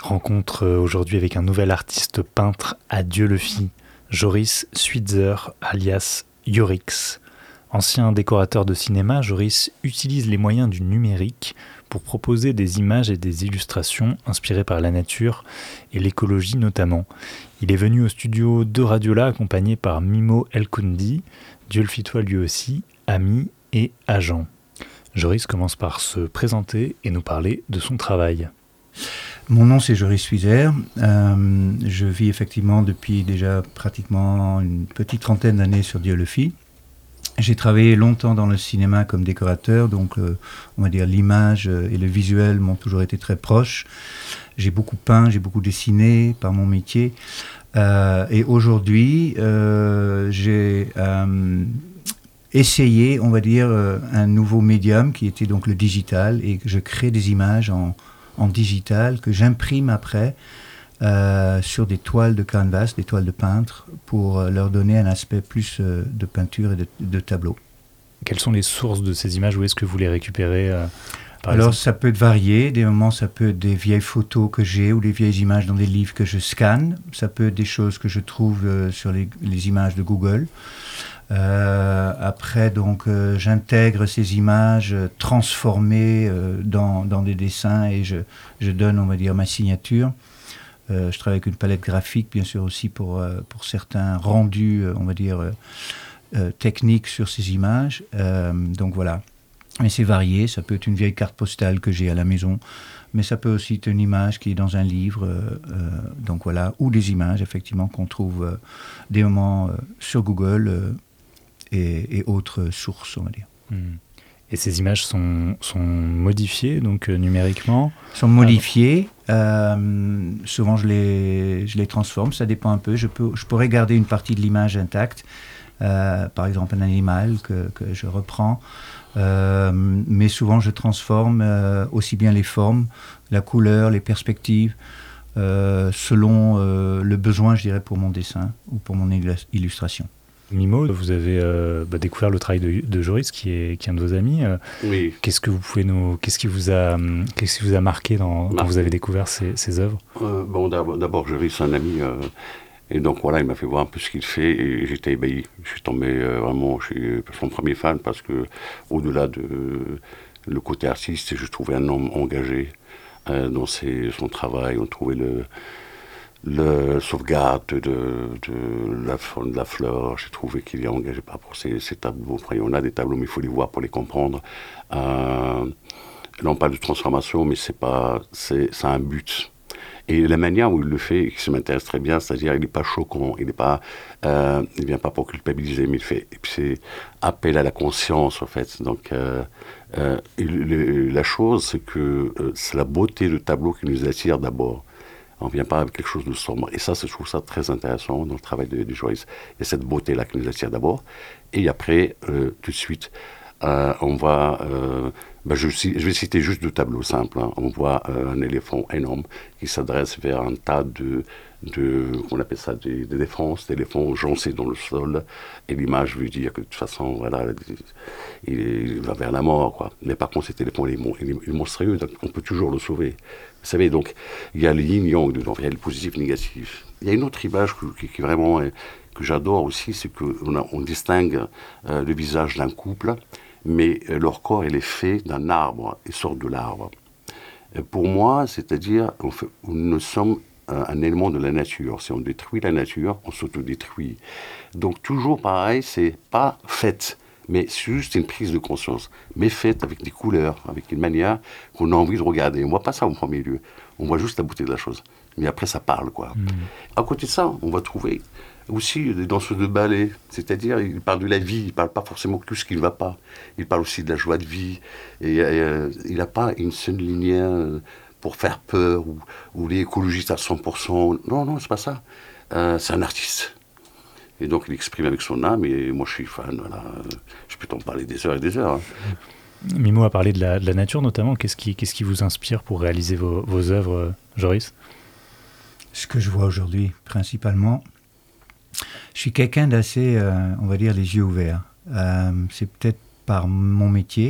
Rencontre aujourd'hui avec un nouvel artiste peintre à Dieulefit, Joris Switzer, alias Yorix. Ancien décorateur de cinéma, Joris utilise les moyens du numérique pour proposer des images et des illustrations inspirées par la nature et l'écologie notamment. Il est venu au studio de Radiola accompagné par Mimo El-Koundi, Dieulefitois lui aussi, ami et agent. Joris commence par se présenter et nous parler de son travail. Mon nom c'est Joris Switzer, je vis effectivement depuis déjà pratiquement une petite trentaine d'années sur Dieulefit. J'ai travaillé longtemps dans le cinéma comme décorateur, donc on va dire l'image et le visuel m'ont toujours été très proches. J'ai beaucoup peint, j'ai beaucoup dessiné par mon métier. Et aujourd'hui, j'ai essayé, on va dire, un nouveau médium qui était donc le digital, et que je crée des images en digital que j'imprime après sur des toiles de canvas, des toiles de peintre, pour leur donner un aspect plus de peinture et de tableau. Quelles sont les sources de ces images? Où est-ce que vous les récupérez Alors ça peut être varié, des moments ça peut être des vieilles photos que j'ai ou des vieilles images dans des livres que je scanne, ça peut être des choses que je trouve sur les images de Google. Après donc j'intègre ces images transformées dans des dessins et je donne, on va dire, ma signature. Je travaille avec une palette graphique bien sûr aussi pour certains rendus, on va dire, techniques sur ces images. Donc voilà. Mais c'est varié, ça peut être une vieille carte postale que j'ai à la maison, mais ça peut aussi être une image qui est dans un livre, donc voilà, ou des images effectivement qu'on trouve des moments sur Google et autres sources, on va dire. Et ces images sont modifiées donc numériquement? Sont modifiées, souvent je les transforme, ça dépend un peu, je pourrais garder une partie de l'image intacte, par exemple un animal que je reprends. Mais souvent je transforme aussi bien les formes, la couleur, les perspectives, selon le besoin, je dirais, pour mon dessin ou pour mon illustration. Mimo, vous avez découvert le travail de Joris, qui est un de vos amis. Oui. Qu'est-ce qui vous a marqué quand vous avez découvert ses œuvres? D'abord, Joris, c'est un ami. Et donc voilà, il m'a fait voir un peu ce qu'il fait et j'étais ébahi. Je suis tombé vraiment, je suis son premier fan parce que au-delà de le côté artiste, je trouvais un homme engagé dans son travail. On trouvait le sauvegarde de la faune, de la flore. J'ai trouvé qu'il est engagé par rapport à ces tableaux. Après, on a des tableaux, mais il faut les voir pour les comprendre. Là, on parle de transformation, mais c'est un but. Et la manière où il le fait, qui m'intéresse très bien, c'est-à-dire il n'est pas choquant, il vient pas pour culpabiliser, mais il fait, et puis c'est appel à la conscience en fait. Donc la chose, c'est que c'est la beauté du tableau qui nous attire d'abord. On ne vient pas avec quelque chose de sombre. Et ça, je trouve ça très intéressant dans le travail de Joris. Il y a cette beauté-là qui nous attire d'abord. Et après, tout de suite, on voit... je vais citer juste deux tableaux simples. On voit un éléphant énorme qui s'adresse vers un tas on appelle ça des défenses, d'éléphants engoncés dans le sol. Et l'image veut dire que de toute façon, voilà, il va vers la mort, quoi. Mais par contre, cet éléphant, il est monstrueux, donc on peut toujours le sauver. Vous savez, donc, il y a le yin-yang dedans, il y a le positif, négatif. Il y a une autre image qui vraiment, que j'adore aussi, c'est qu'on distingue le visage d'un couple, mais leur corps, il est fait d'un arbre, il sort de l'arbre. Pour moi, c'est-à-dire, nous sommes un élément de la nature. Si on détruit la nature, on s'autodétruit. Donc toujours pareil, c'est pas fait, mais c'est juste une prise de conscience, mais faite avec des couleurs, avec une manière qu'on a envie de regarder. On voit pas ça au premier lieu, on voit juste la beauté de la chose. Mais après, ça parle, quoi. À côté de ça, on va trouver aussi des danseurs de ballet, c'est-à-dire il parle de la vie, il parle pas forcément que tout ce qui ne va pas, il parle aussi de la joie de vie, et il n'a pas une seule ligne pour faire peur, ou les écologistes à 100%, non, c'est pas ça, c'est un artiste, et donc il exprime avec son âme, et moi je suis fan, voilà. Je peux t'en parler des heures et des heures. Mimo a parlé de la nature notamment, qu'est-ce qui vous inspire pour réaliser vos œuvres, Joris? Ce que je vois aujourd'hui, principalement, je suis quelqu'un d'assez, on va dire, les yeux ouverts. C'est peut-être par mon métier,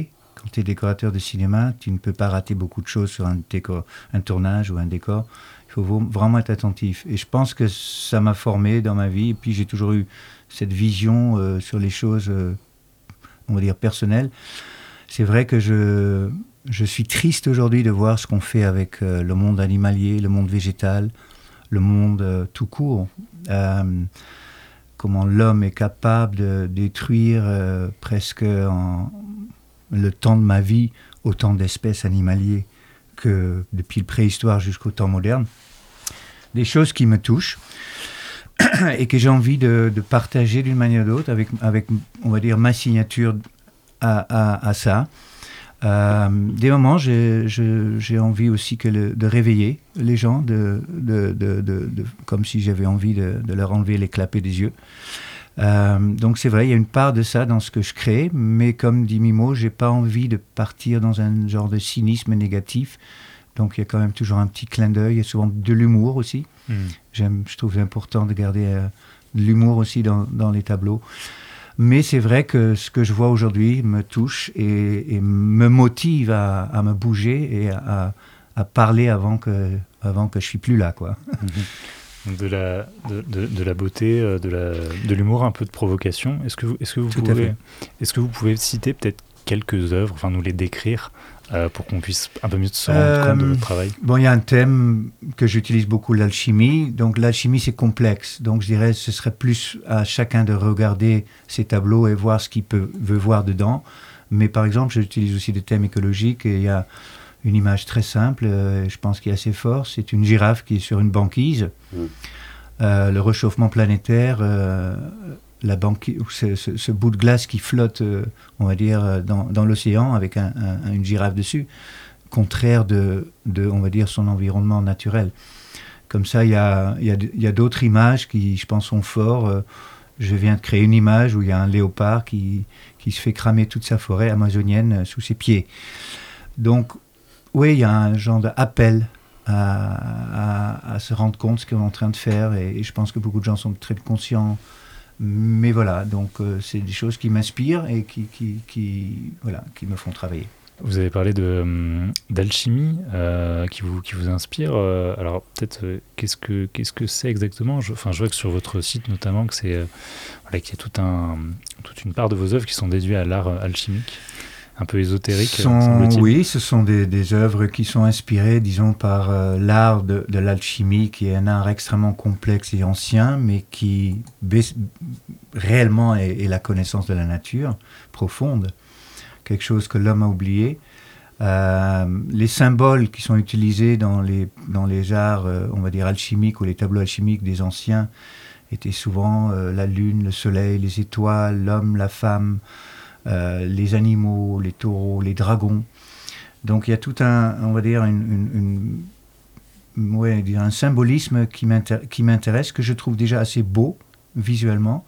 quand tu es décorateur de cinéma, tu ne peux pas rater beaucoup de choses sur un tournage ou un décor. Il faut vraiment être attentif. Et je pense que ça m'a formé dans ma vie. Et puis j'ai toujours eu cette vision sur les choses, on va dire, personnelles. C'est vrai que je suis triste aujourd'hui de voir ce qu'on fait avec le monde animalier, le monde végétal, le monde tout court. Comment l'homme est capable de détruire presque en le temps de ma vie autant d'espèces animalières que depuis le préhistoire jusqu'au temps moderne. Des choses qui me touchent et que j'ai envie de partager d'une manière ou d'autre avec, on va dire, ma signature à ça. Des moments, j'ai envie aussi de réveiller les gens, comme si j'avais envie de leur enlever les clapets des yeux. Donc c'est vrai, il y a une part de ça dans ce que je crée, mais comme dit Mimo, j'ai pas envie de partir dans un genre de cynisme négatif. Donc il y a quand même toujours un petit clin d'œil, il y a souvent de l'humour aussi. Je trouve important de garder de l'humour aussi dans les tableaux. Mais c'est vrai que ce que je vois aujourd'hui me touche et me motive à me bouger et à parler avant que je suis plus là, quoi. De la beauté, de l'humour, un peu de provocation. Est-ce que vous pouvez citer peut-être quelques œuvres, enfin nous les décrire pour qu'on puisse un peu mieux se rendre compte de votre travail? Bon, il y a un thème que j'utilise beaucoup, l'alchimie. Donc l'alchimie, c'est complexe. Donc je dirais ce serait plus à chacun de regarder ces tableaux et voir ce qu'il veut voir dedans. Mais par exemple, j'utilise aussi des thèmes écologiques et il y a une image très simple, je pense qu'il est assez fort. C'est une girafe qui est sur une banquise. Le réchauffement planétaire, ce bout de glace qui flotte, on va dire, dans l'océan avec une girafe dessus, contraire de, on va dire, son environnement naturel. Comme ça, il y a d'autres images qui, je pense, sont fortes. Je viens de créer une image où il y a un léopard qui se fait cramer toute sa forêt amazonienne sous ses pieds. Donc, oui, il y a un genre d'appel à se rendre compte de ce qu'on est en train de faire et je pense que beaucoup de gens sont très conscients. Mais voilà, donc c'est des choses qui m'inspirent et qui me font travailler. Vous avez parlé d'alchimie qui vous inspire. Alors peut-être qu'est-ce que c'est exactement? Je vois que sur votre site notamment que c'est qu'il y a toute une part de vos œuvres qui sont déduites à l'art alchimique, un peu ésotérique. Semble-t-il. Oui, ce sont des œuvres qui sont inspirées, disons, par l'art de l'alchimie, qui est un art extrêmement complexe et ancien, mais qui réellement est la connaissance de la nature profonde, quelque chose que l'homme a oublié. Les symboles qui sont utilisés dans les arts, on va dire, alchimiques ou les tableaux alchimiques des anciens étaient souvent la lune, le soleil, les étoiles, l'homme, la femme, les animaux, les taureaux, les dragons. Donc il y a tout un symbolisme qui m'intéresse, que je trouve déjà assez beau visuellement,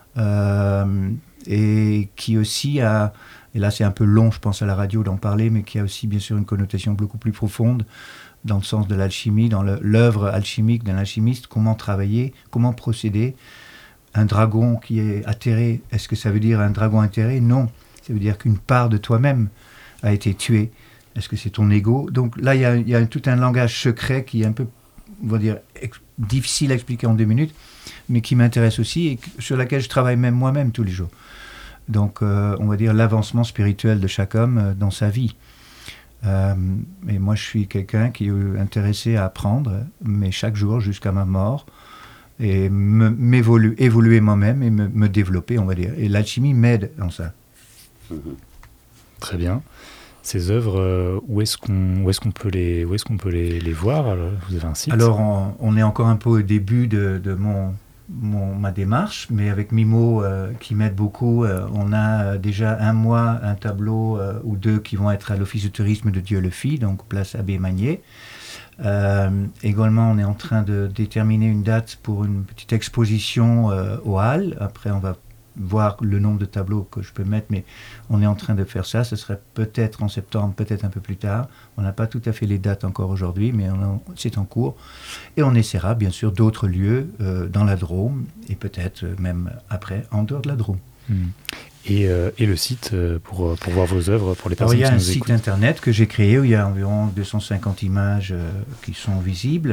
et qui aussi a, et là c'est un peu long je pense à la radio d'en parler, mais qui a aussi bien sûr une connotation beaucoup plus profonde dans le sens de l'alchimie, dans l'œuvre alchimique d'un alchimiste, comment travailler, comment procéder. Un dragon qui est atterré, est-ce que ça veut dire un dragon atterré? Non, ça veut dire qu'une part de toi-même a été tuée. Est-ce que c'est ton ego? Donc là, il y a tout un langage secret qui est un peu, on va dire, difficile à expliquer en 2 minutes, mais qui m'intéresse aussi et sur laquelle je travaille même moi-même tous les jours. Donc, on va dire l'avancement spirituel de chaque homme dans sa vie. Et moi, je suis quelqu'un qui est intéressé à apprendre, mais chaque jour jusqu'à ma mort, et évoluer moi-même et me développer, on va dire. Et l'alchimie m'aide dans ça. Très bien. Ces œuvres, où est-ce qu'on peut les voir? Alors, vous avez un site? Alors, on est encore un peu au début de ma démarche, mais avec Mimo qui m'aide beaucoup, on a déjà un mois un tableau ou 2 qui vont être à l'Office de tourisme de Dieu-le-Fils, donc place Abbé Magnier. Également, on est en train de déterminer une date pour une petite exposition aux Halles. Après, on va voir le nombre de tableaux que je peux mettre, mais on est en train de faire ça. Ce serait peut-être en septembre, peut-être un peu plus tard. On n'a pas tout à fait les dates encore aujourd'hui, mais c'est en cours. Et on essaiera, bien sûr, d'autres lieux dans la Drôme, et peut-être même après, en dehors de la Drôme. et le site pour voir vos œuvres pour les Alors, personnes il y a qui un nous site écoutent. internet que j'ai créé où il y a environ 250 images qui sont visibles.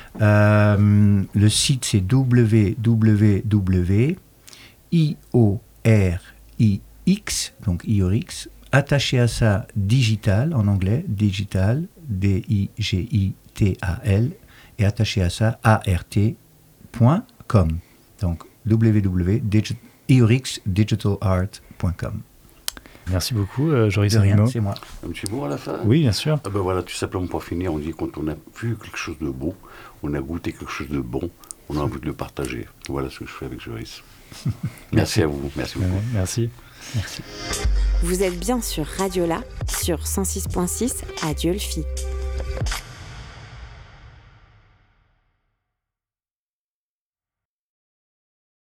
Le site c'est www.iorix, donc Iorix, attaché à ça digital en anglais, digital, D-I-G-I-T-A-L, et attaché à ça art.com. Donc www.iorixdigitalart.com. Merci beaucoup, Joris De rien, Arrimo. c'est moi. Un petit mot à la fin. Oui, bien sûr. Ah ben voilà, tout simplement pour finir, on dit quand on a vu quelque chose de beau, on a goûté quelque chose de bon, on a envie de le partager. Voilà ce que je fais avec Joris. Merci à vous, merci beaucoup. Merci. Merci. Vous êtes bien sur Radiola, sur 106.6 à Dieulefit.